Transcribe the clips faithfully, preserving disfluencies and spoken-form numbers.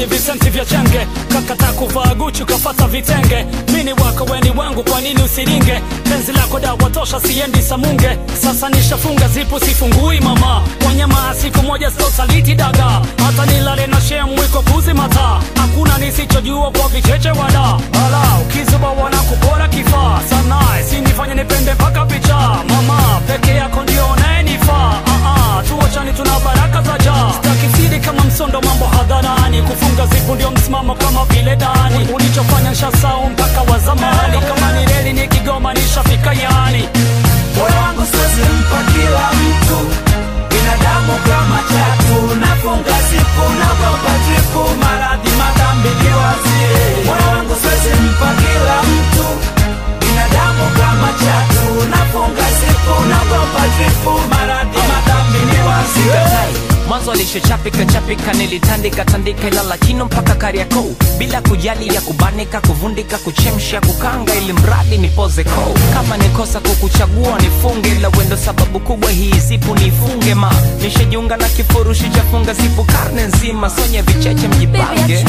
visenti vya chenge. Kakata kuvaa Gucci kafata vitenge. Mini wako weni wangu kwa nini usiringe? Penzi lako dawa tosha siendi Samunge. Sasa nishafunga zipu sifungui mama. Wanyama siku moja sio saliti daga. Hata nilale na shemu iko kuzi mata. Hakuna nisichojua kwa vicheche wada. Ala ukizuba wana kupora kifaa. Sana sinifanye nipende paka picha. Mama peke yako ndio unayenifaa. Ah ah tuachani tuna baraka za jaa. Sitaki siri kama msondo mambo hadharani. Kufunga zipu ndio msimamo kama vile dani. Ulichofanya nshasahau mpaka wa zamani. Kama ni reli ni Kigoma nishafika yani. Moyo wangu siwezi mpa kila mtu. Binadamu kama chatu. Nafunga zipu naogopa dripu. Maradhi madhambi niwazie. Moyo wangu siwezi mpa kila mtu. Binadamu kama chatu. Nafunga zipu naogopa dripu. Maradhi madhambi niwazie. Mwanzo alishochapika chapika nilitandika tandika ilala kino mpaka Kariakoo. Bila kujali ya kubanika kuvundika kuchemsha kukanga ili mradi nipoze ko. Kama nikosa kukuchagua nifunge la wendo sababu kubwa hii zipu nifunge ma. Nishajiunga na kifurushi cha funga zipu karne nzima. Sonya vicheche mjipange.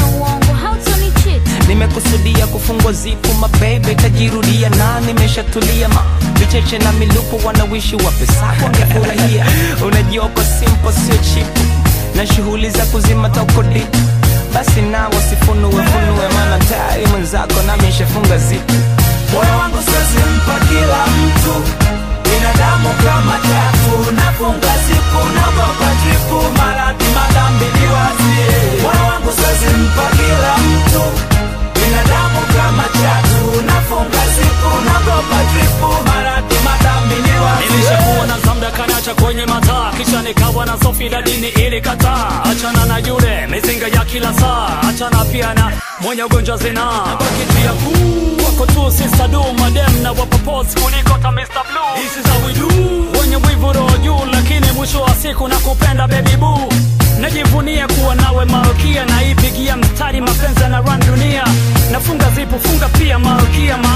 Nimekusudia kufungwa zipu mabebe tajirudia na nimeshatulia ma. Vicheche na milupo wanawishi wapesa wangefurahia. Unajua kwa simple sio chipu. Na shughuli za kuzima toko dipu. Basi na wasifunue funue maana tayari mwenzako na mishafunga zipu. Moyo wangu siwezi mpa kila mtu. Binadamu kama chatu. Nafunga zipu naogopa dripu. Maradhi madhambi niwazie. Moyo wangu siwezi mpa kila mtu. Binadamu kama chatu. Nafunga zipu naogopa dripu. Maradhi madhambi niwazie. Nilishakuwa na zamda kanacha kwenye mataa. Kisha nikawa na Sofi la dini ili kataa. Achana na yule mizinga ya kila saa. Achana pia na mwenye ugonjwa zina. Bakitia kuu wako tu sister do. Madem na wapapos kuliko ta mister Blue. This is how we do. Wenye wivu roho juu. Lakini mwisho wa siku nakupenda baby boo. Najivunia kuwa nawe malkia. Na ipigia mstari mapenzi na run dunia. Nafunga zipu funga pia malkia.